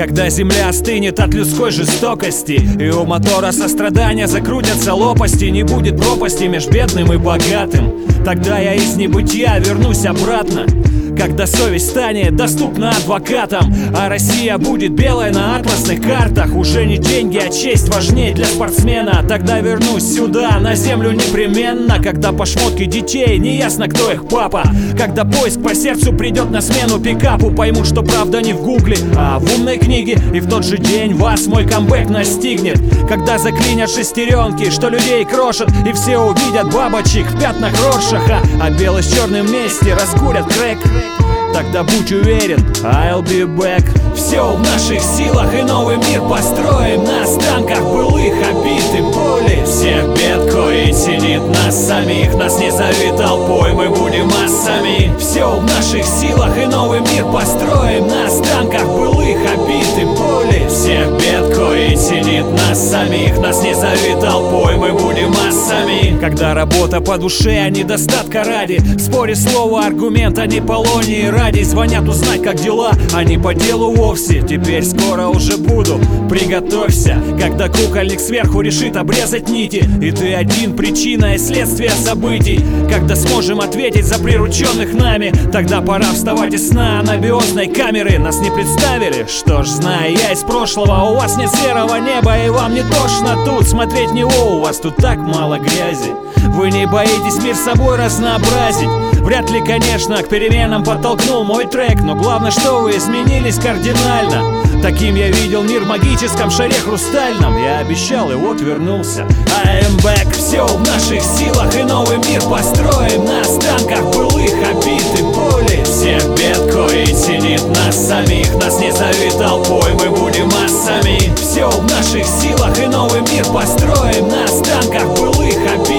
Когда земля остынет от людской жестокости, и у мотора сострадания закрутятся лопасти, не будет пропасти меж бедным и богатым, тогда я из небытия вернусь обратно. Когда совесть станет доступна адвокатам, а Россия будет белой на атласных картах, уже не деньги, а честь важнее для спортсмена. Тогда вернусь сюда, на землю непременно. Когда по шмотке детей не ясно, кто их папа. Когда поиск по сердцу придет на смену пикапу, поймут, что правда не в гугле, а в умной книге. И в тот же день вас мой камбэк настигнет. Когда заклинят шестеренки, что людей крошат, и все увидят бабочек в пятнах Роршаха, а белый с черным вместе раскурят крэк. Тогда будь уверен, I'll be back. Все в наших силах, и новый мир построим на останках былых обид и боли. Всех бед, кои тянет нас самих, нас не зови толпой, мы будем массами. Все в наших силах, и новый мир построим на останках былых обид и боли. Всех бед, кои тянет нас самих, нас не зови толпой, мы будем массами. Когда работа по душе, а недостатка ради, в споре слово аргумент, а не полоний ради. Звонят узнать, как дела, а не по делу вовсе. Теперь скоро уже буду, приготовься. Когда кукольник сверху решит обрезать нити, и ты один причина и следствие событий. Когда сможем ответить за прирученных нами, тогда пора вставать из сна анабиозной камеры. Нас не представили? Что ж, знаю я из прошлого, у вас нет серого неба, и вам не тошно тут смотреть в него. У вас тут так мало грязи. Вы не боитесь мир собой разнообразить. Вряд ли, конечно, к переменам подтолкнул мой трек, но главное, что вы изменились кардинально. Таким я видел мир в магическом шаре хрустальном. Я обещал, и вот вернулся. I am back. Все в наших силах, и новый мир построим на останках былых обид и боли. Всех бед, кои тянет нас самих, нас не зови толпой, мы будем массами. Все в наших силах, и новый мир построим на останках былых обид